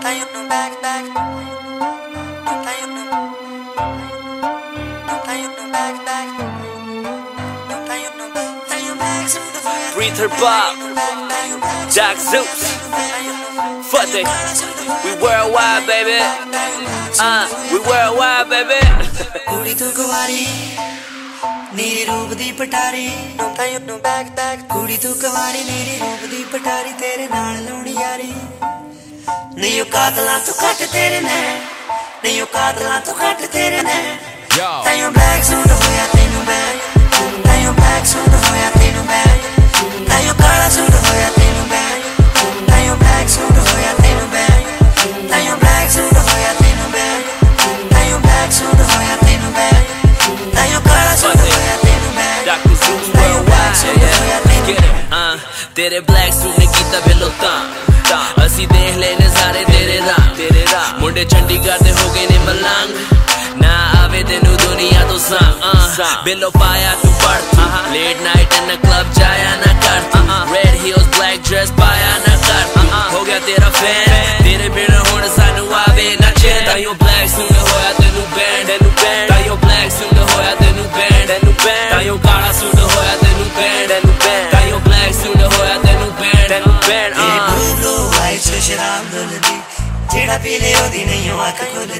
Breather Bob, Jack Zeus, Fateh, we worldwide, baby. We worldwide, baby. Kudi tu kuwari, neere roop di patari. Kudi tu kuwari, neere roop di patari. Tere naal launi yari. Nahi kaatla tu kat tere ne. Nahi kaatla tu kat tere ne. Tayo black suit hoya tenu main. Tayo black suit hoya tenu main. Tayo kala suit hoya tenu main. Tayo black suit hoya tenu main. Tayo black suit hoya tenu main. Tayo black suit hoya tenu main. Tayo kala suit hoya tenu main. Dr. Zeus worldwide, yeah. Get it, तेरे black suit ने कीता below तां असी देख ले नज़ारे तेरे राह मुंडे चंडीगढ़ दे हो गए ने मलंग ना आवे तेनू दुनिया तो सा बिलो पाया तू पढ़ती late night in the club जाया ना करती रेड हील्स ब्लैक ड्रेस पाया ना करती हो गया तेरा फैन तेरे बिना हुण सानू आवे ना चैन तायो ब्लैक सूट होया तेनू बैंड तायो ब्लैक सूट होया तेनू बैंड तायो काला सूट होया तेनू बैंड तायो ब्लैक सूट होया तेनू बैंड तेरे blue white से शराब डुलदी जेड़ा पी ले ओदी नहीं हो आँख खुलदी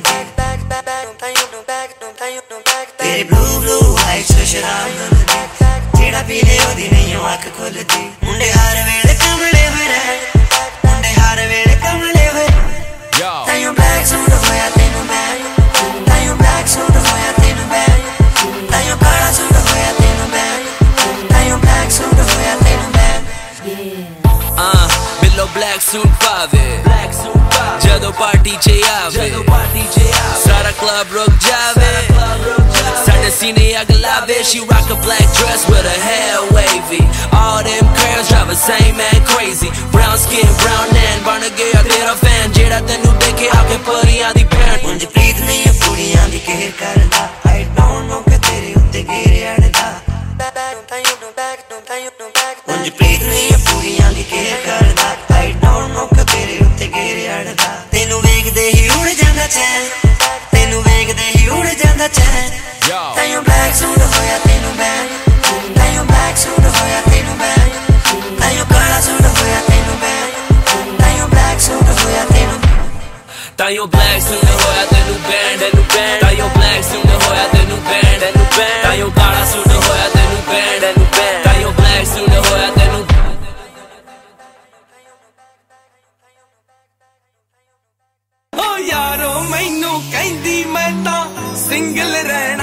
तेरे blue white से शराब डुलदी जेड़ा पी ले ओदी नहीं हो आँख खुलदी मुंडे हर वेले कमले हुए रहे मुंडे हर वेले कमले हुए तायो black सूट होया तेनू मैं तायो black सूट होया तेनू मैं तायो काला सूट होया तेनू मैं तायो black सूट होया तेनू मैं बिलो ब्लैक सूट पावे जदों पार्टी च आवे सारा क्लब रुक जावे साडे सीने अग लावे she rock a black dress with her hair wavy all them girls drive the same man crazy brown skin brown and बन गया तेरा फैन जेड़ा तेनू देखे आके परियां दी भैन मुंज प्रीत नहीं है कुड़ियां दी कहर करदा I don't know कि तेरे उत्ते घेरे अड़दा मुंज प्रीत नहीं है कुड़ियां दी कहर करदा I don't know कि तेरे उत्ते घेरे अड़दा तेनू वेखदे ही उड़ जांदा चैन तेनू वेखदे ही उड़ जांदा चैन तायो black सूट होया तेनू मैं तायो black सूट होया तेनू मैं तायो काला सूट होया तेनू मैं तायो black सूट होया तेनू तायो ब्लैक सूट होया तेनू बैंड तायो ब्लैक सूट होया तेनू बैंड तायो काला सूट होया तेनू बैंड तायो ब्लैक सूट होया तेनू ओ यारो मैनू कहंदी मैं तां सिंगल रहना